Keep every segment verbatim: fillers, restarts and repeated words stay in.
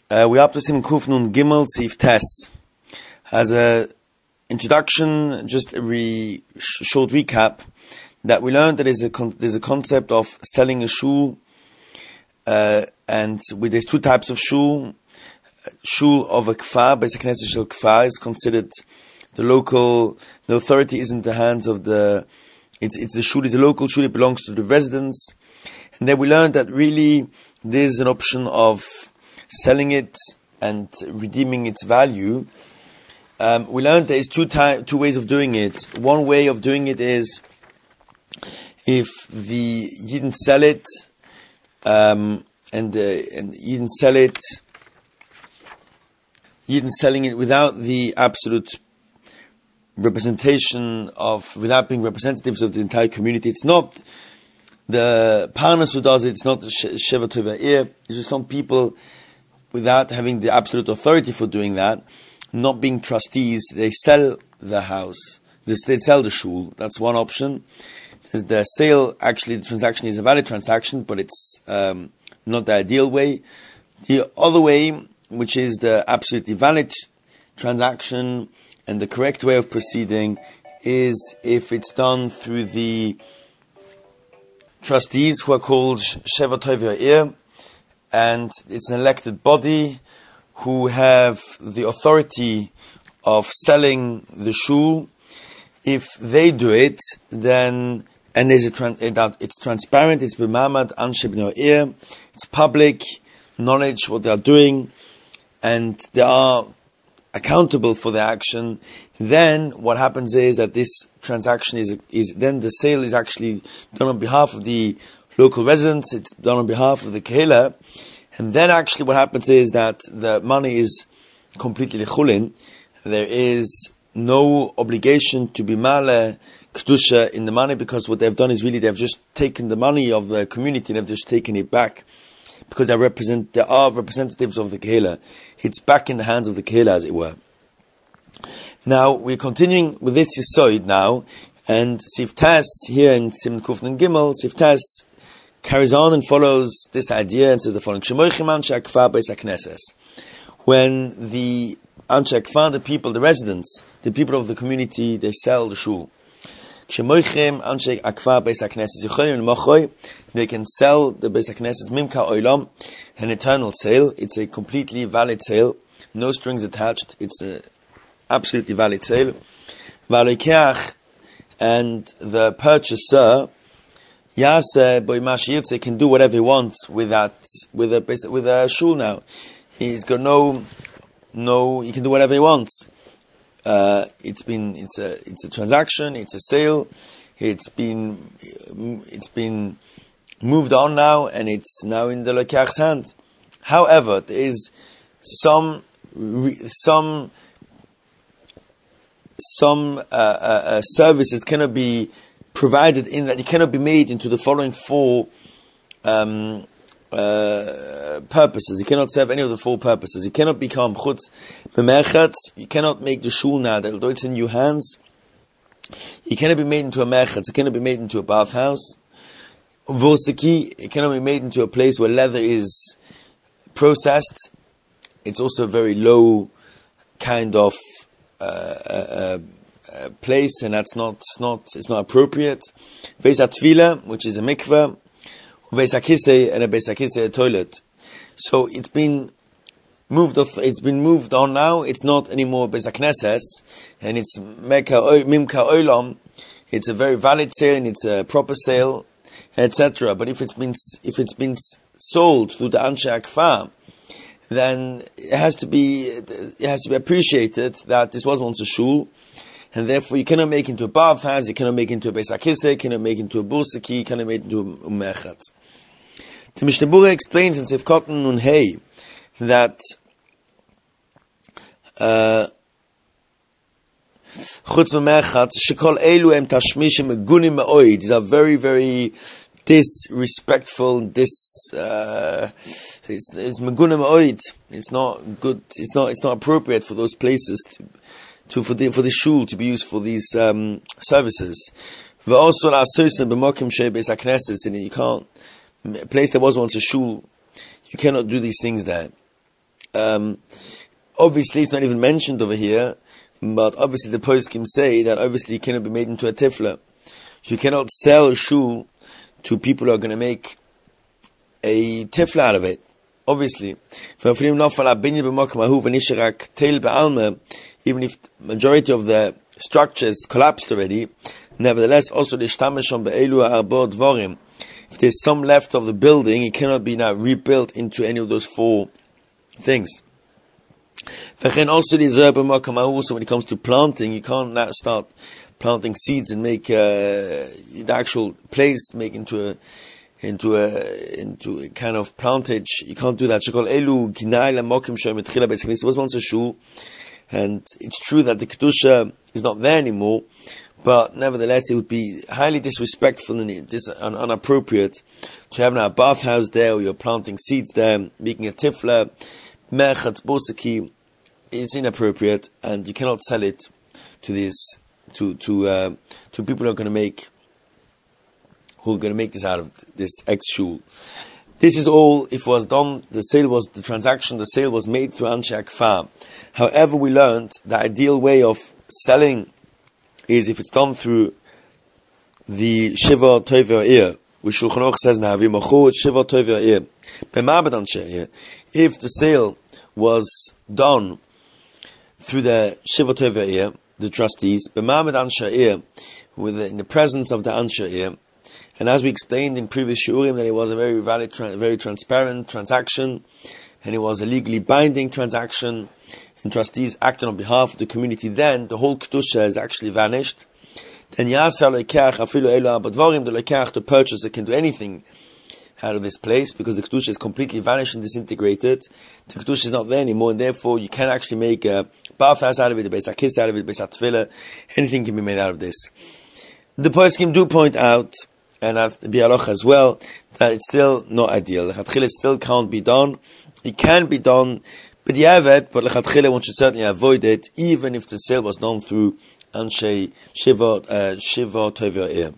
Uh, we up to Siman Kuf Nun Gimel Sif Tes. As a introduction, just a re- short recap, that we learned that there's a, con- there's a concept of selling a shul, uh, and with there's two types of shul. Shul of a kfar, Beis HaKnesset shel kfar, is considered the local, the authority is in the hands of the, it's, it's the shul, is a local shul, it belongs to the residents. And then we learned that really there's an option of selling it and redeeming its value. Um, we learned there is two ty- two ways of doing it. One way of doing it is if the Yidden sell it, um, and the and Yidden sell it, Yidden selling it without the absolute representation of, without being representatives of the entire community. It's not the Parnas who does it. It's not the Sheva Tova Ir. It's just some people, without having the absolute authority for doing that, not being trustees, they sell the house. They sell the shul. That's one option. The sale, actually, the transaction is a valid transaction, but it's um, not the ideal way. The other way, which is the absolutely valid transaction and the correct way of proceeding, is if it's done through the trustees who are called Sheva Tova Ir, and it's an elected body who have the authority of selling the shul. If they do it, then, and there's a tran- it's transparent, it's b'mamad anshe b'nei ir, it's public knowledge what they are doing, and they are accountable for their action, then what happens is that this transaction is, is then the sale is actually done on behalf of the local residents, it's done on behalf of the Kehillah, and then actually what happens is that the money is completely chulin. There is no obligation to be male kedusha in the money, because what they've done is really they've just taken the money of the community and they've just taken it back, because they represent they are representatives of the Kehillah. It's back in the hands of the Kehillah, as it were. Now we're continuing with this Yisoid now, and Sif Tes here in Siman Kuf Nun Gimel, Sif Tes carries on and follows this idea and says the following: when the Anshe Kfar, the people, the residents, the people of the community, they sell the shul. They can sell the Beis HaKnesset Mimka Olam, an eternal sale. It's a completely valid sale, no strings attached. It's a absolutely valid sale. And the purchaser Yaseh boy Mashiyitze can do whatever he wants with that, with a with a shul now. He's got no, no. He can do whatever he wants. Uh, it's been, it's a, it's a transaction. It's a sale. It's been, it's been moved on now, and it's now in the Lokach's hand. However, there is some, some, some uh, uh, uh, services cannot be provided in that it cannot be made into the following four um, uh, purposes. It cannot serve any of the four purposes. It cannot become chutz b'merchatz. You cannot make the shul now, although it's in your hands. It cannot be made into a merchatz. It cannot be made into a bathhouse. Vosiki, it cannot be made into a place where leather is processed. It's also a very low kind of uh, uh, uh, place, and that's not not it's not appropriate. Beis HaTefila, which is a mikveh, Beis HaKisei, and a Beis HaKisei, a toilet. So it's been moved off, it's been moved on now. It's not anymore Beis HaKnesses, and it's Mimka Olam. It's a very valid sale, and it's a proper sale, et cetera. But if it's been if it's been sold through the Anshe Kfar, then it has to be it has to be appreciated that this was once a shul, and therefore you cannot make into a bathhouse, you cannot make into a Beis HaKisei, you cannot make into a bursaki, you cannot make into a merchatz. The Mishnah Berurah explains in Sefkot Nun Hey that uh, chutz v'merchatz shekol elu em tashmishim megunim me'oid. These are very, very disrespectful. Dis uh, it's it's megunim me'oid. It's not good. It's not. It's not appropriate for those places to, to for the for the shul to be used for these um, services. V'osol asosim b'mokim shei Beis HaKnesses. And you can't. A place that was once a shul, you cannot do these things there. Um, obviously, it's not even mentioned over here, but obviously the poskim say that obviously it cannot be made into a tifla. You cannot sell a shul to people who are going to make a tifla out of it. Obviously, even if majority of the structures collapsed already, nevertheless, also the if there's some left of the building, it cannot be now rebuilt into any of those four things. Also, so when it comes to planting, you can't now start planting seeds and make uh, the actual place make into a into a into a kind of plantage. You can't do that. It was once a shul, and it's true that the kedusha is not there anymore. But nevertheless, it would be highly disrespectful and dis- un- inappropriate to have now a bathhouse there, or you're planting seeds there, making a tifla. Merchatz bosaki is inappropriate, and you cannot sell it to these to to uh, to people who are going to make who are going to make this out of this ex shul. This is all. If it was done, the sale was the transaction. The sale was made through Anshe Akfar. However, we learned the ideal way of selling is if it's done through the Shiva Tovei Ir, which Shulchan Aruch says now, Shiva Tovei Ir. If the sale was done through the Shiva Tovei Ir, the trustees, B'ma'amad Anshe Ir, with in the presence of the Anshe Ir, and as we explained in previous shiurim, that it was a very valid, very transparent transaction, and it was a legally binding transaction, and trustees acted on behalf of the community, then the whole kedusha has actually vanished. Then Yasar Lekach Afilu Elu Abadvarim, the Lekach, the purchaser, can do anything out of this place, because the kedusha is completely vanished and disintegrated. The kedusha is not there anymore, and therefore you can actually make a bathhouse out of it, a Beis HaKis out of it, a Beis HaTefillah. Anything can be made out of this. The poskim do point out, and at the Bialoch as well, that it's still not ideal. The Chatchila still can't be done. It can be done, but you have it, but Lechatchila one should certainly avoid it, even if the sale was done through Anshe Shiva uh, Shiva Tovei Ir.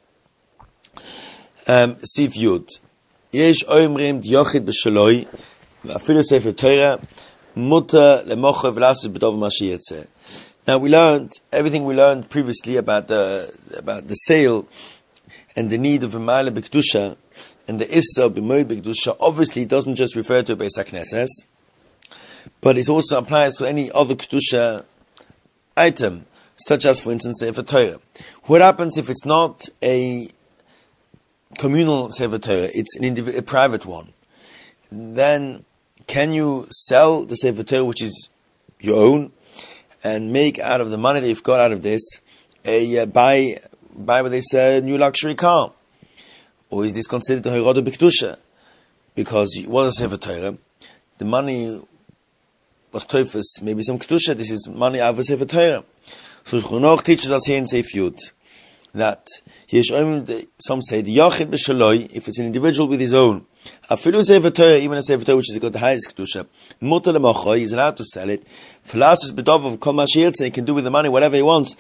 Um, Sif Yud. Yesh oimrim diyochid b'shaloi, v'afilu sefer Torah, muta lemocha v'lasus b'dov mashiyetzeh. Now we learned everything we learned previously about the about the sale and the need of a Ma'ale B'Kedusha and the Issa B'Moed B'Kedusha. Obviously, it doesn't just refer to a Beis HaKnesses, but it also applies to any other Kedusha item, such as, for instance, Sefer Torah. What happens if it's not a communal Sefer Torah, it's an indiv- a private one? Then, can you sell the Sefer Torah, which is your own, and make out of the money that you've got out of this, a uh, buy buy what they say, a new luxury car? Or is this considered a Hirada B'Kedusha? Because it was a Sefer Torah, the money was Teufus, maybe some Kedusha, this is money out of a Sefer Torah. So Shulchan Aruch teaches us here in Seif Yud, that some say, the Yachid B'Shaloi, if it's an individual with his own, Afilu Sefer Torah, even a Sefer Torah which has got the highest Kedusha, Mutar L'Mocho, he's allowed to sell it, Felasus B'Dov of Kol Mashiyetze, he can do with the money whatever he wants.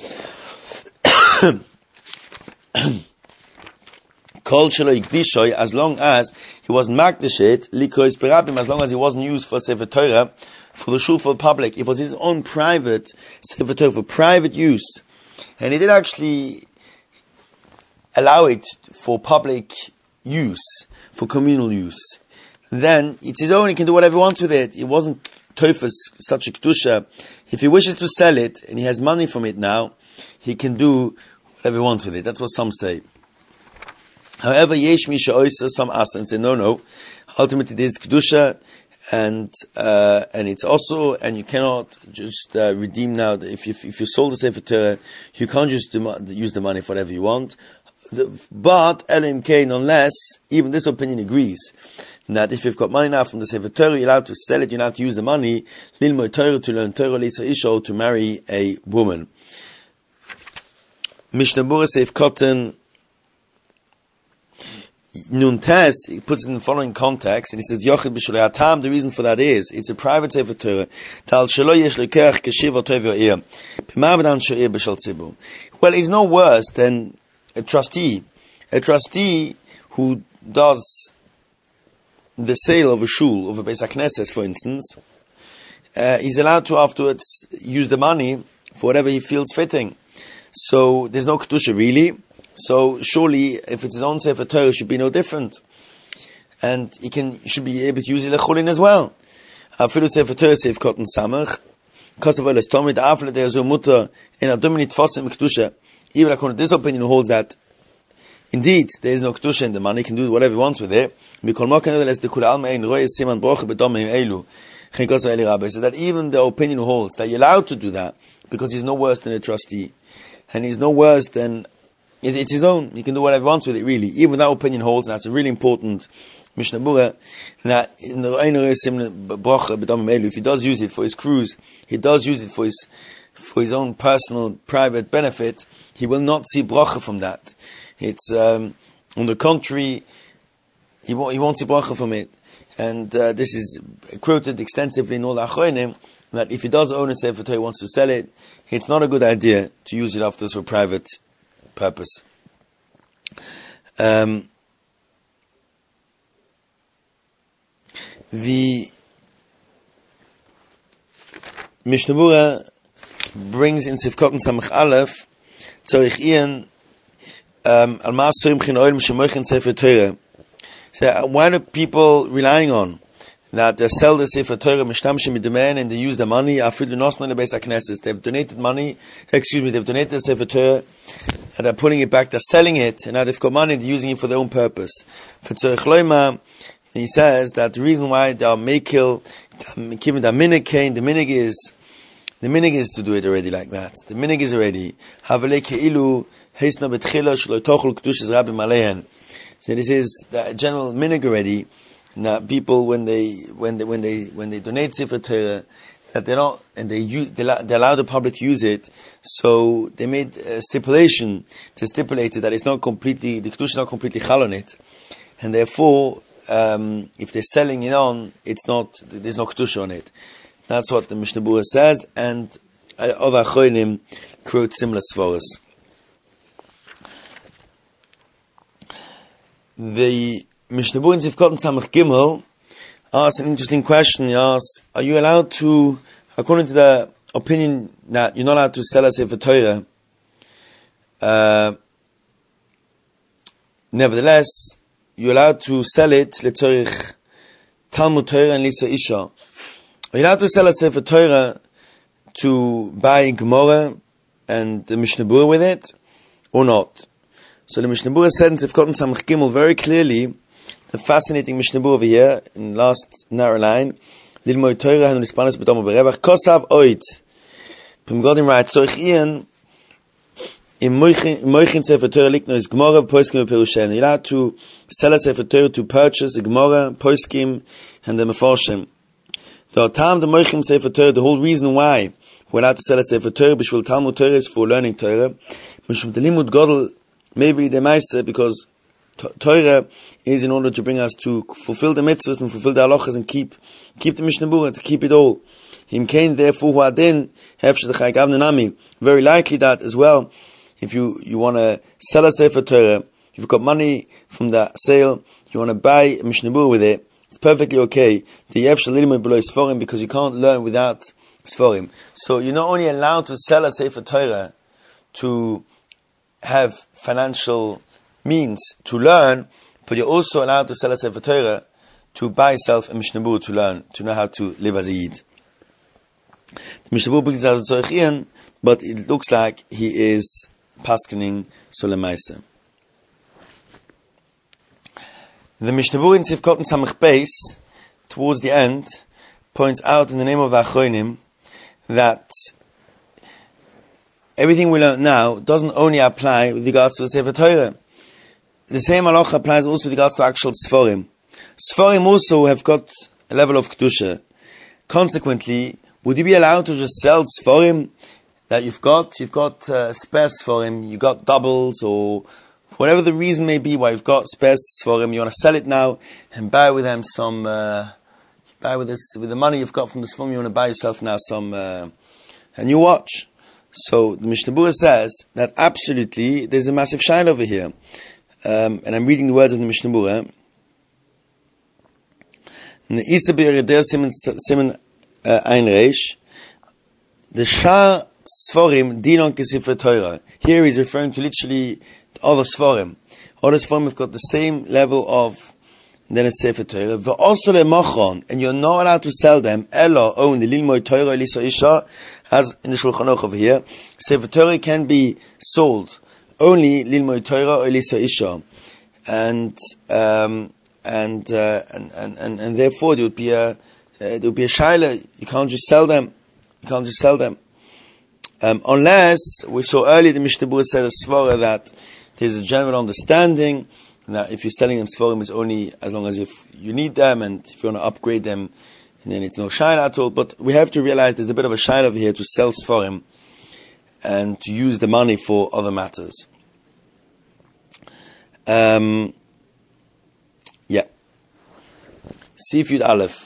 Kol Shelo Yikdishoy, as long as he wasn't Makdishet, Likois Perabim, as long as he wasn't used for Sefer Torah, for the shul for the public, if it was his own private Sefer Torah for private use, and he did actually allow it for public use, for communal use, then it's his own, he can do whatever he wants with it. It wasn't Teufus, such a Kedusha. If he wishes to sell it, and he has money from it now, he can do whatever he wants with it. That's what some say. However, Yesh Misha Oysa, some ask and say, no, no, ultimately it is Kedusha, and uh, and it's also, and you cannot just uh, redeem now. If you, if you sold the Sefer Torah, you can't just do, use the money for whatever you want. The, but Elohim Kain, unless even this opinion agrees that if you've got money now from the Sefer Torah, you're allowed to sell it. You're allowed to use the money Lilmod Torah, to learn Torah, Lisa Isho, to marry a woman. Mishnah Berurah Seif Cotton Nun Tes, he puts it in the following context, and he says, Yochid b'Shaloi Hatam, the reason for that is, it's a private Sefer Torah, Tal Shelo Yesh Lekech Keshiva Tovei Ir, B'Ma'amad Anshe Ir B'Shal Tzibur. Well, he's no worse than a trustee. A trustee who does the sale of a shul, of a Beis HaKnesses, for instance, uh, he's allowed to afterwards use the money for whatever he feels fitting. So there's no kedusha really. So surely, if it's his own Sefer Torah, it should be no different, and he can should be able to use it lechulin as well. Afilu Sefer Torah Seif Kotten Samach, Kosovo Lestomid Afle De'azu Mutter in Adomini Tfosim Kedusha. Even according to this opinion, who holds that indeed there is no kedusha in the money, he can do whatever he wants with it. So that even the opinion who holds that you're allowed to do that because he's no worse than a trustee, and he's no worse than it, it's his own. He can do whatever he wants with it. Really, even that opinion holds, and that's a really important Mishnah Berurah, that in the if he does use it for his cruise, he does use it for his for his own personal private benefit. He will not see bracha from that. It's um, on the contrary, he won't, he won't see bracha from it. And uh, this is quoted extensively in all the Achronim, that if he does own a Sefer Torah, he wants to sell it, it's not a good idea to use it afterwards for private purpose. Um, the Mishnah Berurah brings in Sifkot and Samach Aleph Tzorich Ian um, Al Maas Torim Chin Oilem Shemoichin Sefer Torah. So why are people relying on that they sell the Sefer Torah Mishtamshim Midumen and they use the money? Afilu Nosno Lebeis HaKnesses. They've donated money. Excuse me. They've donated the Sefer Torah and they're putting it back. They're selling it and now they've got money. They're using it for their own purpose. For Tzorich Loima, he says that the reason why they are mekil, given the minig came, the minig is the minig is to do it already like that. The minig is already Havale Keilu Heisna Betchila Shlo Tochel Kedushas Rabbi Malehan. So this is the general minig already. That people when they when they when they when they donate Sefer Torah, that they don't and they use they allow, they allow the public to use it. So they made a stipulation to stipulate it that it's not completely the Kedush is not completely chal on it, and therefore um, if they're selling it on, it's not there's no Kedush on it. That's what the Mishnah Berurah says, and other Achronim quote similar svaros. The Mishnah Berurah in Sifkot and Samach Gimel asks an interesting question. He asks, are you allowed to, according to the opinion that you're not allowed to sell a Sefer Torah, uh, nevertheless, you're allowed to sell it, letzorich Talmud Torah and Lisa Isha. Are you allowed to sell a Sefer Torah to buy Gemara and the Mishnah Berurah with it, or not? So the Mishnah Berurah said in Sifkot and Samach Gimel very clearly, the fascinating Mishnah Berurah over here, in the last narrow line, Lilmoy Torah hanu nispanes b'tomo berevach, kosav oit. Pim Godim writes, Tzorich Ian, im moichin Sefer Torah likno is Gemara, Poskim, Perushen. You're allowed to sell a Sefer Torah to purchase a Gemara, Poskim, and the Mefarshim. The time the moichin Sefer Torah, the whole reason why we're allowed to sell a Sefer Torah, b'shvil Talmud Torah, is for learning Torah. Mishum Telimud Godel, maybe the Maisa, because Torah is in order to bring us to fulfill the mitzvahs and fulfill the halachas and keep keep the Mishnah Berurah, to keep it all. Him came therefore who adin hefshadachai gavnanami. Very likely that as well, if you, you want to sell a Sefer Torah, you've got money from the sale, you want to buy a Mishnah Berurah with it, it's perfectly okay. The hefshad below sforim, because you can't learn without sforim. So you're not only allowed to sell a Sefer Torah to have financial means to learn, but you're also allowed to sell a Sefer Torah to buy yourself a Mishnah Berurah to learn, to know how to live as a Yid. The Mishnah Berurah brings out Tzorich Ian, but it looks like he is paskening Solemaisa. The Mishnah Berurah in Sifkot and Samach Beis, towards the end, points out in the name of the Achronim that everything we learn now doesn't only apply with regards to the Sefer Torah. The same halacha applies also with regards to actual Sforim. Sforim also have got a level of Kedusha. Consequently, would you be allowed to just sell Sforim that you've got? You've got uh, spare Sforim, you've got doubles, or whatever the reason may be why you've got spare Sforim, you want to sell it now and buy with them some, uh, buy with this, with the money you've got from the Sforim, you want to buy yourself now some, uh, a new watch. So the Mishnah Berurah says that absolutely there's a massive shine over here. Um, and I'm reading the words of the Mishnah Berurah. uh, ein Reish. The Shar Sforim Dinon Kesifre Torah. Here he's referring to literally all the Sforim. All the Sforim have got the same level of then a Sefer Torah. V'oso le'machon, and you're not allowed to sell them. Elo only lilmod Torah liso isha, as in the Shulchan Aruch over here. Sefer Torah can be sold only lilmod Torah or liso isha, and um, and, uh, and and and and therefore there would be a uh, there would be a shaila. You can't just sell them. You can't just sell them um, unless we saw earlier the Mishnah Berurah said a svara that there's a general understanding that if you're selling them Sforim, it's only as long as if you need them, and if you want to upgrade them, then it's no shayla at all. But we have to realize there's a bit of a shayla over here to sell Sforim and to use the money for other matters. Um, yeah. Sif Yud Aleph.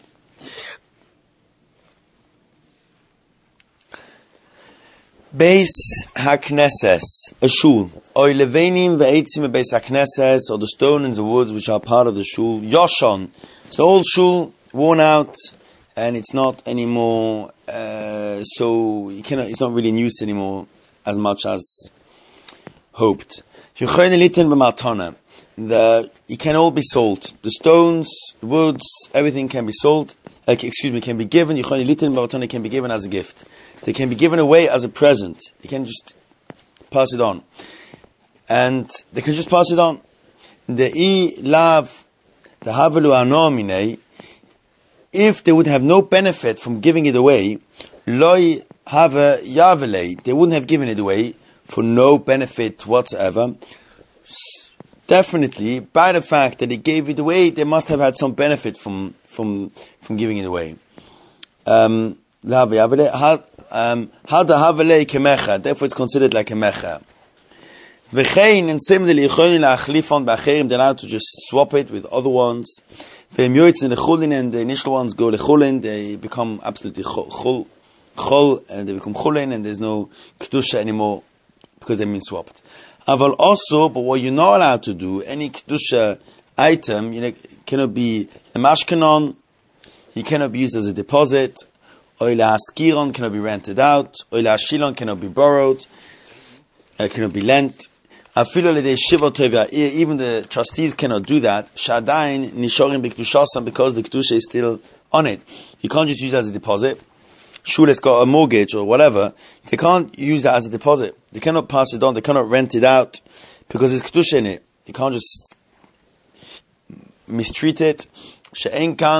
Beis HaKnesses, a shul. Oy levenim ve'etzim beis HaKnesses, or the stone and the woods which are part of the shul. Yoshon. It's an old shul, worn out, and it's not anymore, uh, so you cannot, it's not really in use anymore as much as hoped. The, it can all be sold. The stones, the woods, everything can be sold, uh, excuse me, can be given. It can be given as a gift. They can be given away as a present. You can just pass it on. And they can just pass it on. The I lav, the havelu anomine, if they would have no benefit from giving it away, loy have yavele, they wouldn't have given it away for no benefit whatsoever. Definitely, by the fact that they gave it away, they must have had some benefit from from from giving it away. Um, Um, therefore it's considered like a mecha. And similarly, they're allowed to just swap it with other ones. And the initial ones go lechulin, they become absolutely chul, chul, and they become chulin, and there's no kedusha anymore because they've been swapped. Aval also, but what you're not allowed to do, any kedusha item, you know, cannot be a mashkanon, it cannot be used as a deposit. Oila haskiron cannot be rented out. Oila hashilon cannot be borrowed. Uh, cannot be lent. Even the trustees cannot do that. Shadain nishorim b'kedushasan, because the kedusha is still on it. You can't just use it as a deposit. Shule's got a mortgage or whatever. They can't use that as a deposit. They cannot pass it on. They cannot rent it out because there's kedusha in it. You can't just mistreat it. Because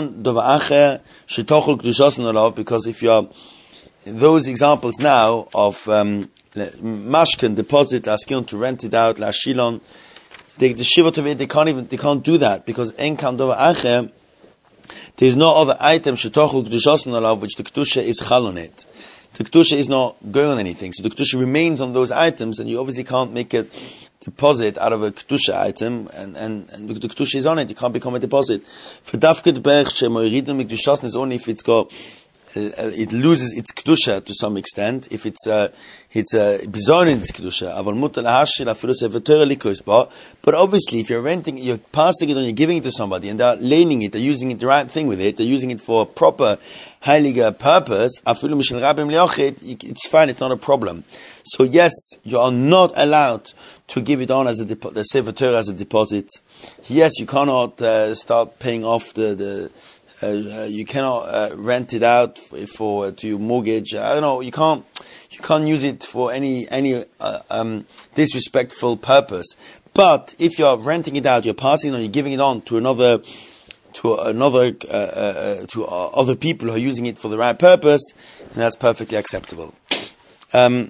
if you're those examples now of um, mashkan deposit, laskilon to rent it out, lashilon, the shivot of it, they can't even they can't do that because enkan dova acher. There's no other item shetochel kedushasan alav which the kedusha is chal on it. The kedusha is not going on anything, so the kedusha remains on those items, and you obviously can't make a deposit out of a kedusha item, and, and, and the kedusha is on it. You can't become a deposit. For dafked berch shemoiridim mikdushasan is only if it's got uh, it loses its kedusha to some extent. If it's uh, it's a uh, bizarre in its kedusha, aval mutal hashil afilu sevetor likos ba. But obviously, if you're renting, you're passing it on, you're giving it to somebody, and they're laning it, they're using it the right thing with it, they're using it for a proper heiliger purpose. Afilu mishel rabim leochit, it's fine, it's not a problem. So yes, you are not allowed to give it on as a depo- the Sefer Torah as a deposit. Yes, you cannot uh, start paying off the, the uh, uh, you cannot uh, rent it out for, for uh, to your mortgage. I don't know. You can't you can't use it for any any uh, um, disrespectful purpose. But if you are renting it out, you're passing it on, you're giving it on to another to another uh, uh, to uh, other people who are using it for the right purpose, and that's perfectly acceptable. Um,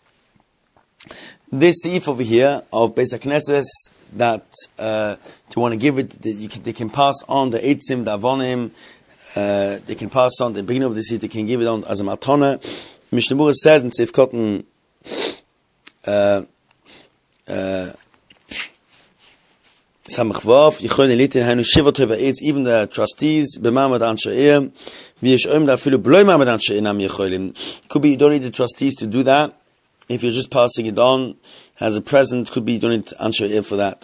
This seif over here of Beis HaKnesses that uh, to want to give it, that you can, they can pass on the eitzim, the avonim, uh, they can pass on the beginning of the seif, they can give it on as a matana. Mishnah Berurah says in Seif Cotton, uh, uh, Samach Vav, Yichon Elitin, Hainu Shiva Tova Eitz, even the trustees, B'mamad Anshe Eir, V'yesh Oim Dafilu B'loi Mamad Anshe Eir Nam Yecholim. Could be you don't need the trustees to do that. If you're just passing it on as a present, could be you don't need to answer it for that.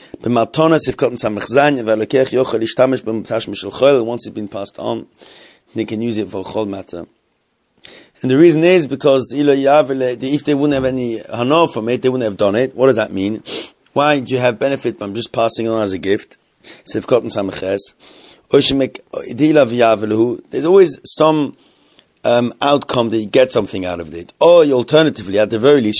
Once it's been passed on, they can use it for chol matter. And the reason is because if they wouldn't have any hana from it, they wouldn't have done it. What does that mean? Why do you have benefit from just passing on as a gift? There's always some um, outcome that you get something out of it. Or alternatively, at the very least,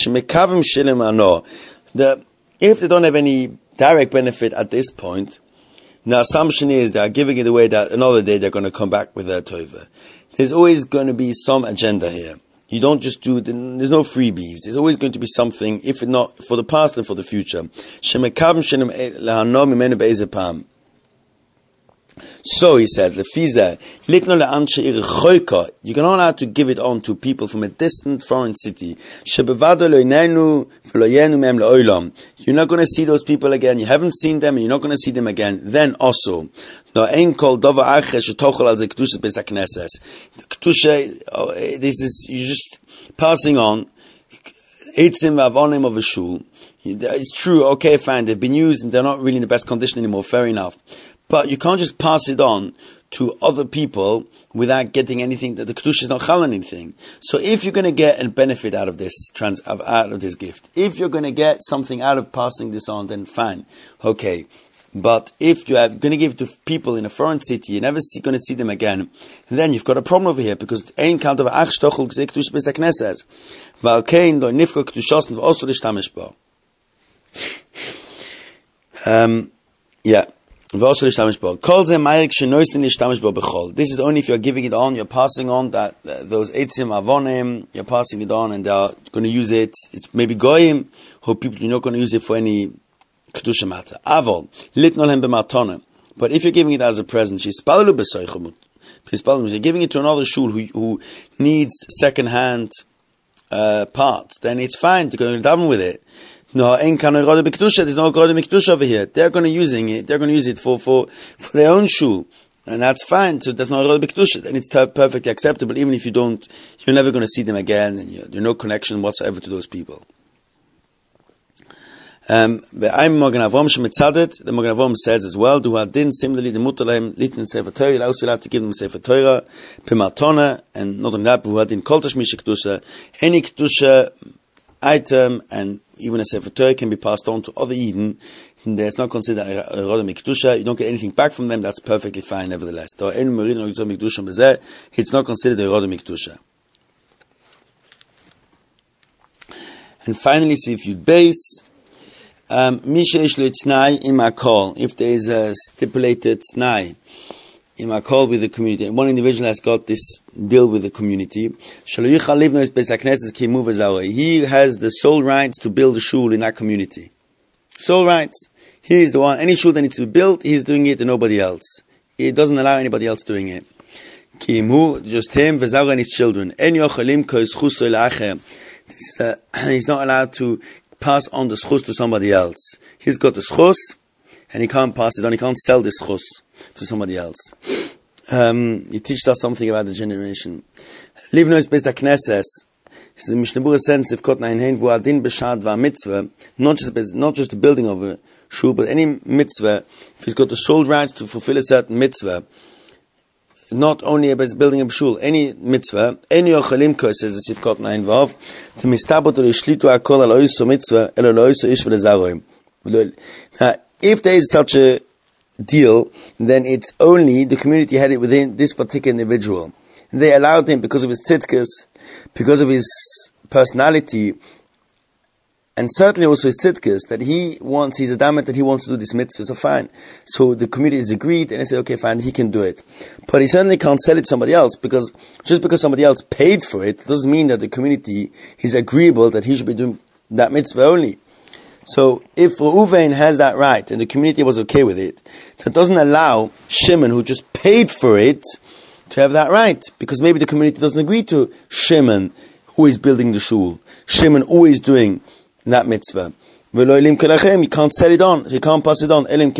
the, if they don't have any direct benefit at this point, the assumption is they are giving it away that another day they're going to come back with their tova. There's always going to be some agenda here. You don't just do, there's no freebies. There's always going to be something, if not for the past, then for the future. So he said, you're not allowed to give it on to people from a distant foreign city. You're not going to see those people again. You haven't seen them and you're not going to see them again. Then also, the kedusha, this is, you're just passing on eitzim v'avonim of a shul. It's true, okay, fine, they've been used and they're not really in the best condition anymore, fair enough. But you can't just pass it on to other people without getting anything, that the kedusha is not chal on anything. So if you're going to get a benefit out of this trans, out of this gift, if you're going to get something out of passing this on, then fine, okay. But if you're going to give it to people in a foreign city, you're never see, going to see them again, then you've got a problem over here, because ein kant of ach shtochel gzeh kedusha b'sei knesses. Val kein lo nifko kedushos v'oso l'shtamish bo. Um, yeah. This is only if you're giving it on, you're passing on that uh, those eitzim avonim, you're passing it on and they're going to use it. It's maybe goyim, who people, you're not going to use it for any kedusha matter. Avol, litnolhem b'matona. But if you're giving it as a present, you're giving it to another shul who, who needs second-hand uh, part, then it's fine to go and daven with it. No, there's no Gerode Mikdusha over here. They're going to using it. They're going to use it for, for, for their own shul, and that's fine. So there's no Gerode Mikdusha, and it's perfectly acceptable. Even if you don't, you're never going to see them again, and there's no connection whatsoever to those people. Um, the Magen Avraham says as well, Du hadin similarly the mutalaim litin sefer Torah. You're also allowed to give them sefer Torah, pimatona, and not only that, Du hadin kol tashmish kedusha, any kedusha item, and even a sefer Torah can be passed on to other Eden. It's not considered a Gerode Mikdusha. You don't get anything back from them. That's perfectly fine, nevertheless. It's not considered a Gerode Mikdusha. And finally, see if you base. Um, if there is a stipulated t'nai, in a call with the community, and one individual has got this deal with the community, he has the sole rights to build a shul in that community. Sole rights. He is the one. Any shul that needs to be built, he's doing it and nobody else. He doesn't allow anybody else doing it. Just him, and his children. This, uh, he's not allowed to pass on the schus to somebody else. He's got the schus, and he can't pass it on. He can't sell this schus to somebody else. Um, he teaches us something about the generation. Livnois Beis HaKnesses. It's the Mishnah Berurah sense of Kot Nein Hein, wo adin b'shad va mitzvah, not just not just the building of a shul, but any mitzvah. If he's got the sole rights to fulfill a certain mitzvah, not only about building a shul, any mitzvah, any ochalim ko says the Sifkot Nein Vav, to mistabot or ishlitu akol al oiso mitzvah, el al oiso ish v'lezaroim. Now, if there is such a deal, then it's only the community had it within this particular individual. And they allowed him because of his tzidkus, because of his personality, and certainly also his tzidkus, that he wants, he's a damet, that he wants to do this mitzvah, so fine. So the community is agreed, and they say, okay, fine, he can do it. But he certainly can't sell it to somebody else, because just because somebody else paid for it, doesn't mean that the community is agreeable that he should be doing that mitzvah only. So if Reuven has that right, and the community was okay with it, that doesn't allow Shimon, who just paid for it, to have that right, because maybe the community doesn't agree to Shimon, who is building the shul, Shimon, who is doing that mitzvah. He can't sell it on, he can't pass it on. Unless,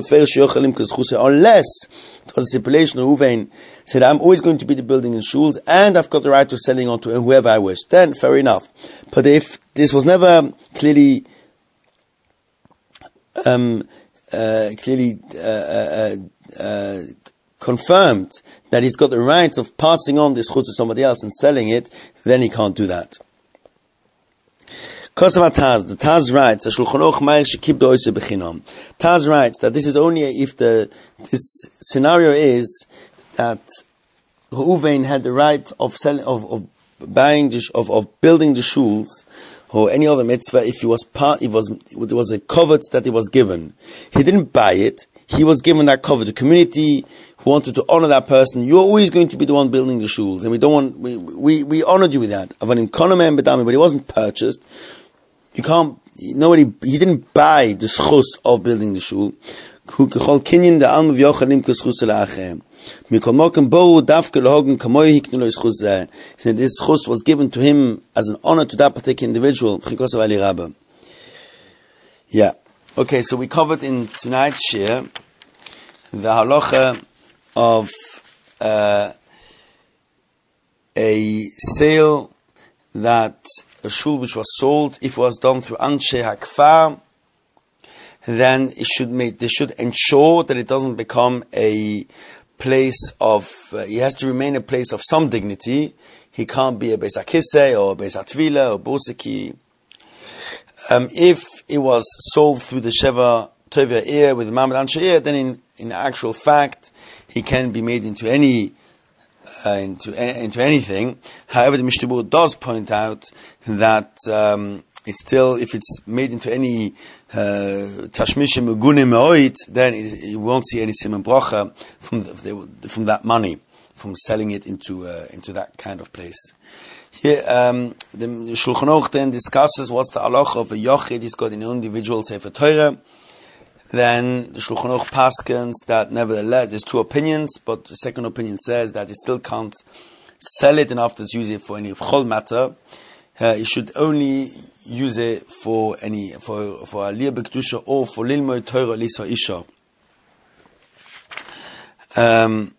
it was a stipulation, Reuven said, I'm always going to be the building in shuls, and I've got the right to selling on to whoever I wish. Then, fair enough. But if this was never clearly Um, uh, clearly uh, uh, uh, confirmed that he's got the rights of passing on this chutz to somebody else and selling it, then he can't do that. Taz, the Taz writes, Taz writes that this is only if the this scenario is that Reuven had the right of selling, of, of buying, the, of of building the shuls, or any other mitzvah. If he was part, it was it was a covet that he was given. He didn't buy it; he was given that covet. The community who wanted to honor that person, you're always going to be the one building the shuls, and we don't want we we, we honored you with that. But it wasn't purchased. You can't, nobody, he didn't buy the schus of building the shul. This schus was given to him as an honor to that particular individual. Yeah. Okay, so we covered in tonight's share the halacha of uh, a sale that a shul which was sold, if it was done through Anshe Hakfar, then it should make, they should ensure that it doesn't become a place of, uh, it has to remain a place of some dignity. He can't be a Beis HaKisei or a Beis HaTvila or Bosiki. Um, if it was sold through the Sheva Tovia ear with the Mamad Anshe ear, then in, in actual fact, he can be made into any Uh, into into anything. However, the Mishnah Berurah does point out that um, it's still, if it's made into any tashmishim megunim me'oit, then it, you won't see any siman bracha from the, from that money, from selling it into uh, into that kind of place. Here, um, the Shulchan Aruch then discusses what's the halacha of a yochid. He's got an individual sefer Torah. Then the Shulchan Aruch paskins that nevertheless there's two opinions, but the second opinion says that he still can't sell it and after use it for any chol matter. Uh, he should only use it for any for for aliyah b'kedusha or for lilmod Torah lisa isha. Um,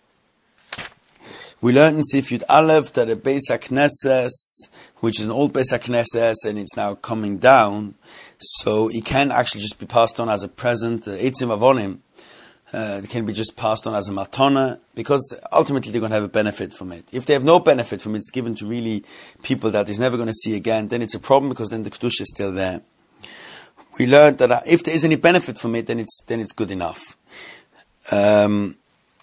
we learned in Sif Yud Aleph that a Beis HaKnesses, which is an old Beis HaKnesses and it's now coming down, so it can actually just be passed on as a present. Eitzim Avonim, uh, it can be just passed on as a matana, because ultimately they're going to have a benefit from it. If they have no benefit from it, it's given to really people that he's never going to see again, then it's a problem, because then the kedusha is still there. We learned that if there is any benefit from it, then it's then it's good enough. Um,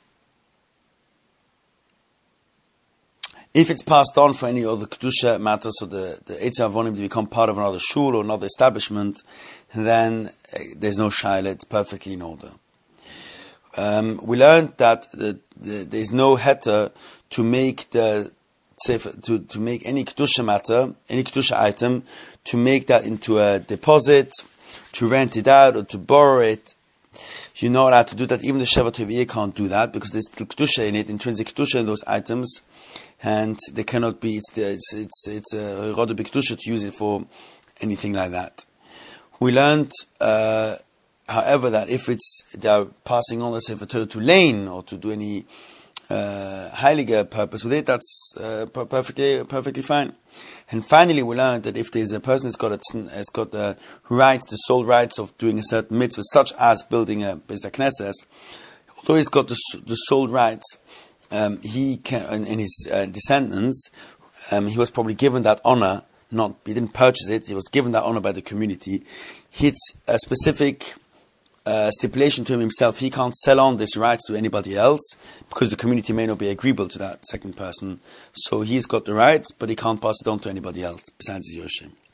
If it's passed on for any other kedusha matter, so the the Eitzim Avonim to become part of another shul or another establishment, then uh, there's no shaila; it's perfectly in order. Um, we learned that the, the, there's no heter to make the to to make any kedusha matter, any kedusha item, to make that into a deposit, to rent it out or to borrow it. You're not allowed to do that. Even the Sheva Tovia can't do that, because there's still kedusha in it, intrinsic kedusha in those items. And they cannot be, it's the, it's it's it's a roda b'kedusha to use it for anything like that. We learned, uh, however, that if it's they are passing on the sefer Torah to lane or to do any uh, heilige purpose with it, that's uh, perfectly perfectly fine. And finally, we learned that if there's a person who's got a, has got the rights, the sole rights of doing a certain mitzvah, such as building a Beis HaKnesses, although he's got the the sole rights. Um, he can, and, and his uh, descendants, um, he was probably given that honor. Not he didn't purchase it; he was given that honor by the community. It's a specific uh, stipulation to him himself. He can't sell on this rights to anybody else, because the community may not be agreeable to that second person. So he's got the rights, but he can't pass it on to anybody else besides Yoshim.